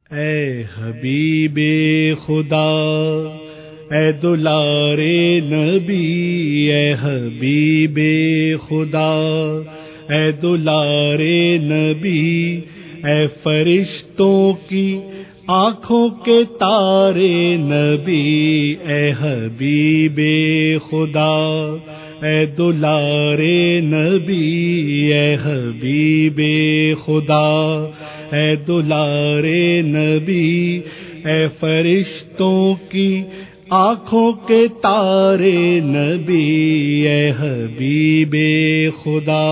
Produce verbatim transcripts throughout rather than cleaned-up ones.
اے حبیب خدا، اے دلارے نبی، اے حبیب خدا، اے دلارے نبی، اے فرشتوں کی آنکھوں کے تارے نبی، اے حبیب خدا، اے دلارے نبی، اے حبیب خدا، اے دلارے نبی، اے فرشتوں کی آنکھوں کے تارے نبی، اے حبیب خدا۔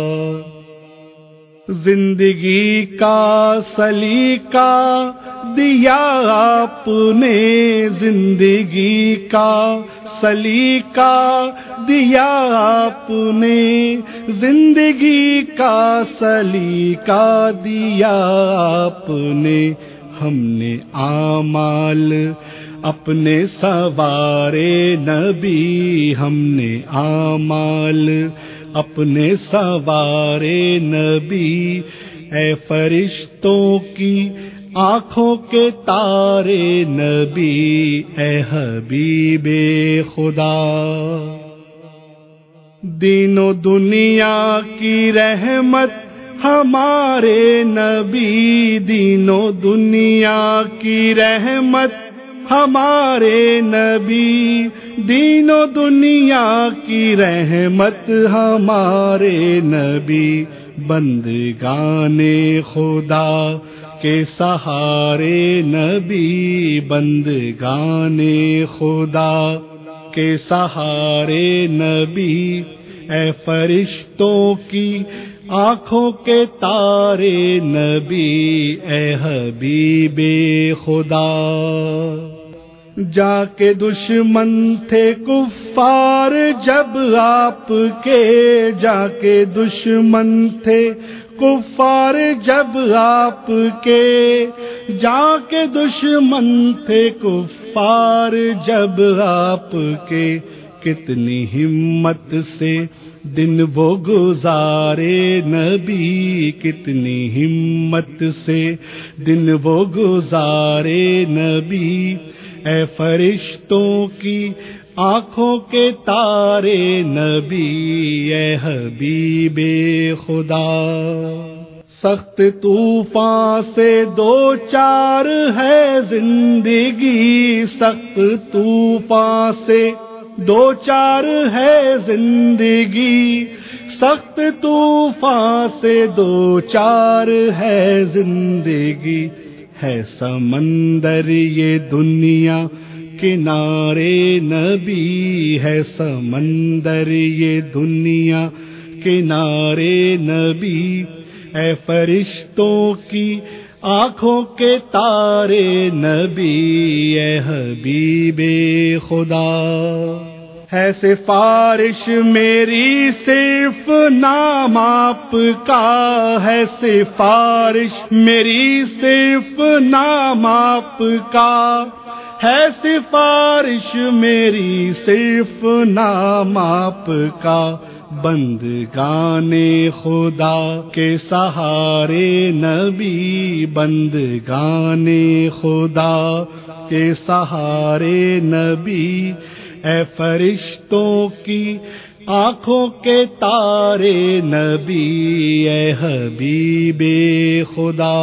زندگی کا سلیقہ دیا آپ نے، زندگی کا سلیقہ دیا آپ نے، زندگی کا سلیقہ دیا آپ نے، ہم نے اعمال اپنے سوارے نبی، ہم نے اعمال اپنے سوارے نبی، اے فرشتوں کی آنکھوں کے تارے نبی، اے حبیب خدا۔ دین و دنیا کی رحمت ہمارے نبی، دین و دنیا کی رحمت ہمارے نبی، دین و دنیا کی رحمت ہمارے نبی، بندگان خدا کے سہارے نبی، بندگان خدا کے سہارے نبی، اے فرشتوں کی آنکھوں کے تارے نبی، اے حبیب خدا۔ جا کے دشمن تھے کفار جب آپ کے، جا کے دشمن تھے کفار جب آپ کے، جا کے دشمن تھے کفار جب آپ کے، کتنی ہمت سے دن وہ گزارے نبی، کتنی ہمت سے دن وہ گزارے نبی، اے فرشتوں کی آنکھوں کے تارے نبی، اے حبیب خدا۔ سخت طوفان سے دو چار ہے زندگی، سخت طوفان سے دو چار ہے زندگی، سخت طوفان سے دو چار ہے زندگی، ہے سمندر یہ دنیا کنارے نبی، ہے سمندر یہ دنیا کنارے نبی، اے فرشتوں کی آنکھوں کے تارے نبی، اے حبیب خدا۔ ہے سفارش میری صرف نام آپ کا، ہے سفارش میری صرف نام آپ کا، ہے سفارش میری صرف نام آپ کا، بندگان خدا کے سہارے نبی، بندگان خدا کے سہارے نبی، اے فرشتوں کی آنکھوں کے تارے نبی، اے حبیب خدا۔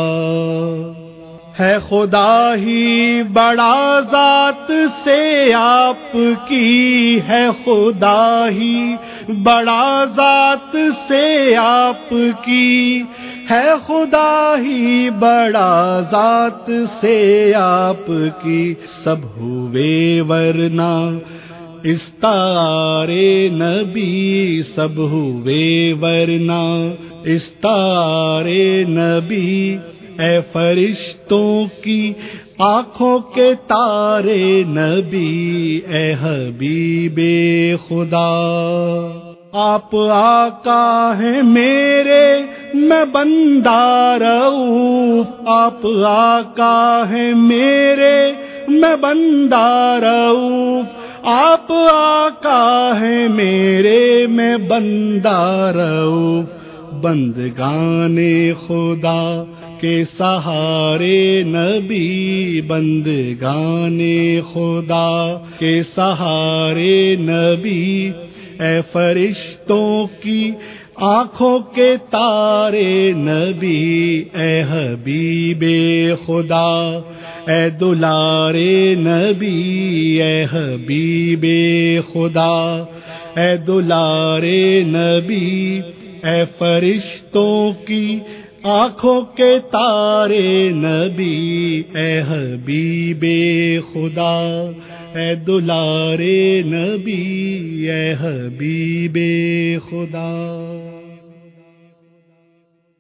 ہے خدا ہی بڑا ذات سے آپ کی، ہے خدا ہی بڑا ذات سے آپ کی، ہے خدا ہی بڑا ذات سے آپ کی، سب ہوئے ورنہ استعارے نبی، سب ہوئے ورنہ استعارے نبی، اے فرشتوں کی آنکھوں کے تارے نبی، اے حبیب خدا۔ آپ آقا ہیں میرے میں بندہ رؤوف، آپ آقا ہیں میرے میں بندہ رؤوف، آپ آقا ہیں میرے میں بندہ رؤوف، بندگان خدا کے سہارے نبی بندگان خدا کے سہارے نبی اے فرشتوں کی آنکھوں کے تارے نبی اے حبیب خدا اے دلارے نبی اے حبیب خدا اے دلارے نبی اے فرشتوں کی آنکھوں کے تارے نبی اے حبیب خدا اے دلارے نبی اے حبیب خدا.